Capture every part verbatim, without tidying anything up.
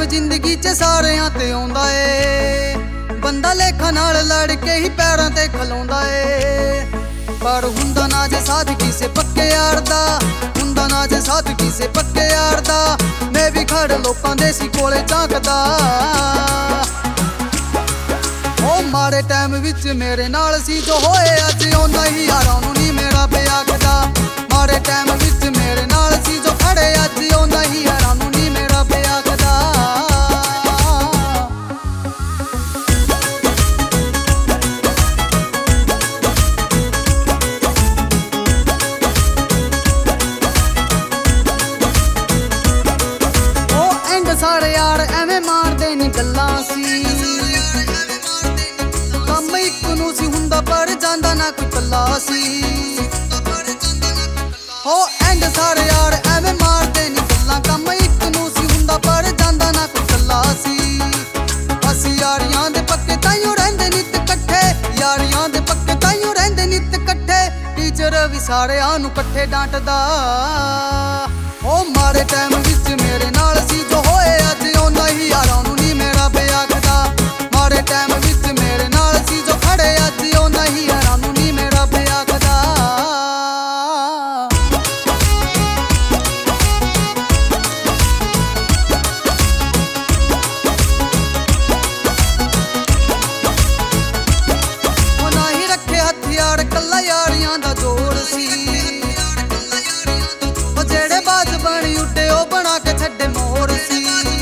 ਜ਼ਿੰਦਗੀ 'ਚ ਸਾਰਿਆਂ ਤੇ ਆਉਂਦਾ ਏ, ਬੰਦਾ ਲੇਖਾਂ ਨਾਲ ਲੜ ਕੇ ਹੀ ਪੈਰਾਂ ਤੇ ਖਲੋਂਦਾ ਏ। ਪਰ ਹੁੰਦਾ ਨਾ ਜੇ ਸਾਥ ਕਿਸੇ ਪੱਕੇ ਯਾਰ ਦਾ, ਹੁੰਦਾ ਨਾ ਜੇ ਸਾਥ ਕਿਸੇ ਪੱਕੇ ਯਾਰ ਦਾ। ਮੈਂ ਵੀ ਖੜ ਲੋਕਾਂ ਦੇ ਸੀ ਕੋਲੇ ਝਾਕਦਾ, ਉਹ ਮਾੜੇ ਟਾਈਮ ਵਿੱਚ ਮੇਰੇ ਨਾਲ ਸੀ ਜੋ ਹੋਏ ਅੱਜ ਉਹਨਾਂ ਹੀ ਯਾਰਾਂ ਨੂੰ ਨਹੀਂ ਮੇਰਾ ਪਿਆਖਦਾ। ਮਾੜੇ ਟਾਈਮ ਵਿੱਚ ਮੇਰੇ ਨਾਲ ਸੀ ਜੋ ਖੜੇ ਅੱਜ ਉਹਨਾਂ ਹੀ ਯਾਰਾਂ ਨੂੰ ਨਹੀਂ ਮੇਰਾ ਪਿਆਖਦਾ। ਉਹ ਐਂਡ ਸਾਰੇ ਯਾਰ ਐਵੇਂ ਮਾਰਦੇ ਨੀ ਗੱਲਾਂ ਸੀ, ਕੰਮ ਇੱਕ ਨੂੰ ਸੀ ਹੁੰਦਾ ਪਰ ਜਾਂਦਾ ਨਾ ਕੋਈ ਕੱਲਾ ਸੀ। ਹੋ ਐਂਡ ਸਾਰੇ ਯਾਰ ਐਵੇਂ ਮਾਰਦੇ ਨੀ ਗੱਲਾਂ, ਕੰਮ ਇੱਕ ਨੂੰ ਸੀ ਹੁੰਦਾ ਪਰ ਜਾਂਦਾ ਨਾ ਕੋਈ ਕੱਲਾ ਸੀ। ਅਸੀਂ ਯਾਰੀਆਂ ਦੇ ਪੱਕੇ ਤਾਈਓ ਰਹਿੰਦੇ ਨਿੱਤ ਇਕੱਠੇ, ਯਾਰੀਆਂ ਦੇ ਪੱਕੇ ਤਾਈਓ ਰਹਿੰਦੇ ਨਿੱਤ ਇਕੱਠੇ। ਟੀਚਰ ਵੀ ਸਾਰਿਆਂ ਨੂੰ ਇਕੱਠੇ ਡਾਂਟਦਾ, ਉਹ ਮਾੜੇ ਟਾਈਮ ਵਿੱਚ ਮੇਰੇ ਨਾਲ ਸੀ ਜੋ ਹੋਏ ਅੱਜ ਉਹਨਾਂ ਹੀ ਯਾਰਾਂ ਨੂੰ ਨਹੀਂ ਮੇਰਾ ਪਿਆਖਦਾ। ਮਾੜੇ ਟਾਈਮ ਵਿੱਚ ਮੇਰੇ ਨਾਲ ਸੀ ਜੋ ਖੜੇ ਅੱਜ ਉਹਨਾਂ ਹੀ ਯਾਰਾਂ ਨੂੰ ਨਹੀਂ ਮੇਰਾ ਪਿਆਖਦਾ। ਉਹ ਨਾ ਹੀ ਰੱਖੇ ਹਥਿਆਰ ਕੱਲਾ ਯਾਰੀਆਂ ਦਾ ਜੋੜ ਸੀ, ਉਹ ਜਿਹੜੇ ਬਾਜ ਬਣੀ ਉੱਡੇ ਉਹ ਬਣਾ ਕੇ ਛੱਡੇ ਮੋੜ ਸੀ।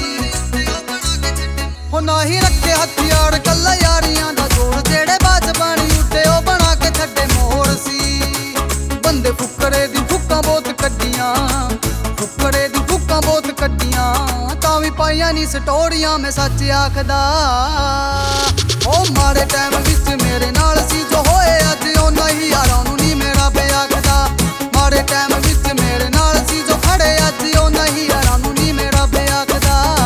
ਉਹ ਨਾ ਹੀ ਰੱਖੇ ਹਥਿਆਰ ਕੱਲਾ ਯਾਰੀਆਂ ਦਾ ਜੋੜ, ਜਿਹੜੇ ਬਾਜ ਬਣੀ ਉੱਡੇ ਉਹ ਬਣਾ ਕੇ ਛੱਡੇ ਮੋੜ ਸੀ। ਬੰਦੇ ਫੁੱਕਰੇ ਦੀ ਫੁੱਕਾਂ ਬਹੁਤ ਕੱਢੀਆਂ, ਫੁੱਕਰੇ ਦੀ ਫੁੱਕਾਂ ਬਹੁਤ ਕੱਢੀਆਂ, ਤਾਂ ਵੀ ਪਾਈਆਂ ਨੀ ਸਟੋਰੀਆਂ ਮੈਂ ਸੱਚ ਆਖਦਾ। ਉਹ ਮਾੜੇ ਟਾਈਮ ਵਿੱਚ ਮੇਰੇ ਨਾਲ ਸੀ ਜੋ ਹੋਏ ਅੱਜ ਉਹਨਾਂ ਹੀ ਯਾਰਾਂ ਨੂੰ ਨਹੀਂ ਮੇਰਾ ਪਿਆਖਦਾ। ਮਾੜੇ ਟਾਈਮ ਵਿੱਚ ਮੇਰੇ ਨਾਲ ਸੀ ਜੋ ਖੜੇ ਅੱਜ ਉਹਨਾਂ ਹੀ ਯਾਰਾਂ ਨੂੰ ਨਹੀਂ ਮੇਰਾ ਪਿਆਖਦਾ।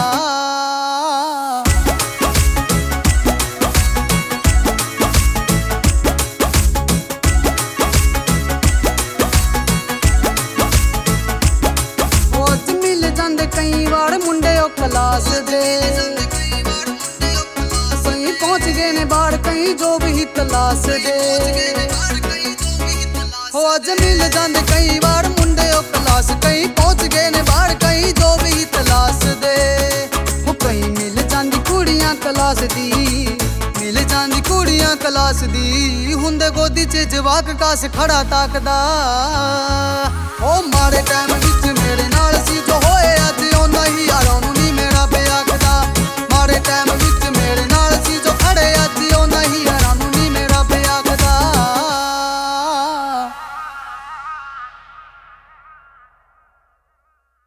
ਉਹ ਅੱਜ ਮਿਲ ਜਾਂਦੇ ਕਈ ਵਾਰ ਮੁੰਡੇ ਉਹ ਕਲਾਸ ਦੇ, ਕਈ ਪਹੁੰਚ ਗਏ ਨੇ ਬਾਹਰ ਕਈ ਜੋ ਵੀ ਤਲਾਸ਼ ਦੇ। ਉਹ ਅੱਜ ਮਿਲ ਜਾਂਦੇ ਕਈ ਵਾਰ ਮੁੰਡੇ ਉਹ ਕਲਾਸ, ਕਈ ਪਹੁੰਚ ਗਏ ਨੇ ਬਾਹਰ ਕਈ ਜੋ ਵੀ ਤਲਾਸ਼ ਦੇ। ਉਹ ਕਈ ਮਿਲ ਜਾਂਦੀ ਕੁੜੀਆਂ ਕਲਾਸ ਦੀ, ਮਿਲ ਜਾਂਦੀ ਕੁੜੀਆਂ ਕਲਾਸ ਦੀ, ਹੁੰਦੇ ਗੋਦੀ 'ਚ ਜਵਾਕ ਕਾਸ ਖੜਾ ਤਾਕਦਾ। ਉਹ ਮਾੜੇ ਟਾਈਮ